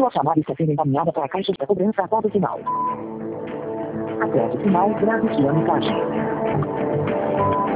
Sua chamada está sendo encaminhada para a caixa de cobrança após o sinal. Após o sinal, grave sua mensagem.